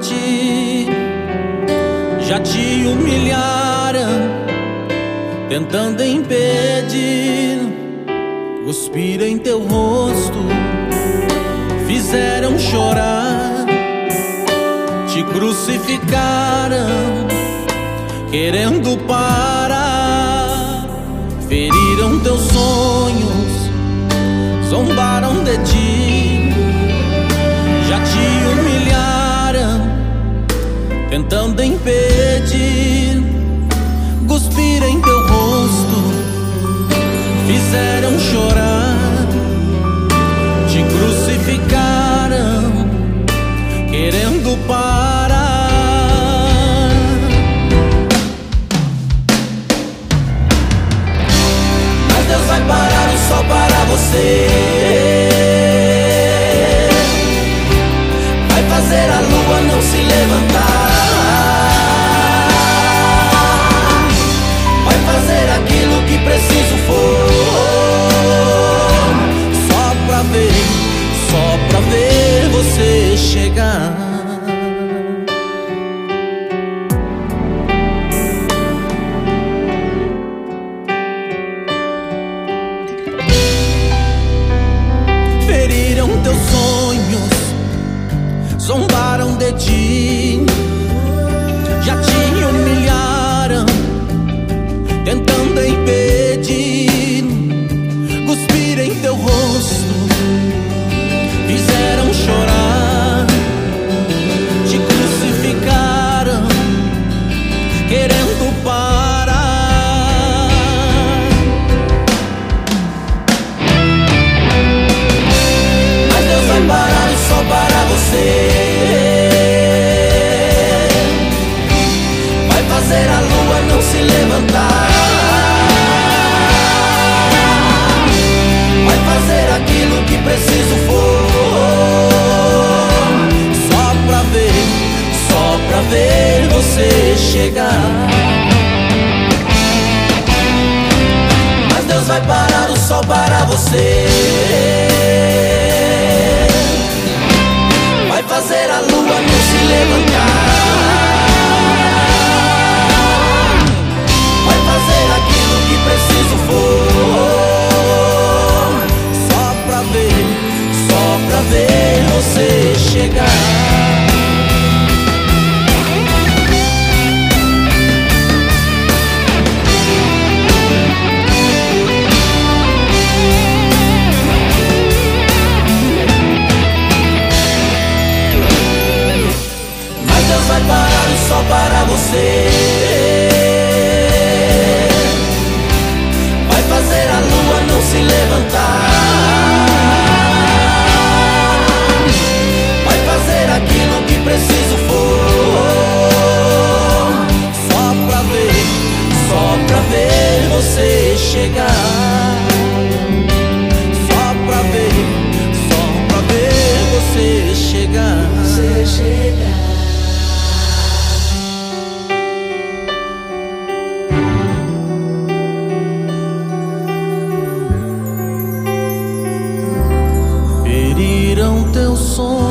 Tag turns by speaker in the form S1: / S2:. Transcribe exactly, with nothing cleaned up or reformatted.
S1: ti, já te humilharam, tentando impedir, cuspir em teu rosto, fizeram chorar, te crucificaram, querendo parar, feriram teus sonhos, zombaram de ti, já te humilharam, tentando impedir, cuspir em teu rosto, fizeram chorar, te crucificaram, querendo parar. Mas Deus vai parar o sol para você, vai fazer a lua não se levantar, vai fazer aquilo que preciso for, só pra ver, só pra ver você chegar. Feriram teus sonhos, zombaram de ti, já te humilharam, tentando impedir, cuspir em teu rosto, fizeram chorar, te crucificaram, querendo parar. Mas Deus vai parar o sol para você, vai fazer a lua não se levantar, vai fazer aquilo que preciso for, só pra ver, só pra ver você chegar. Mas Deus vai parar o sol para você, vai fazer a lua não se levantar, vai fazer aquilo que preciso for, só pra ver, só pra ver você chegar. Vai parar o sol para você, vai fazer a lua não se levantar, vai fazer aquilo que preciso for, só pra ver, só pra ver você chegar, só pra ver, só pra ver você chegar, você chegar. Feriram teus sonhos,